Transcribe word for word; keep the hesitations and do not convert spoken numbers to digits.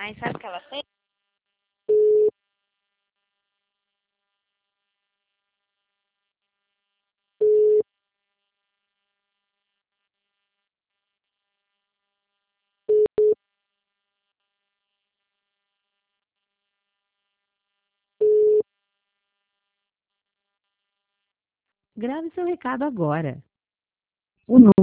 Aí sabe o que ela fez? Grave seu recado agora. O número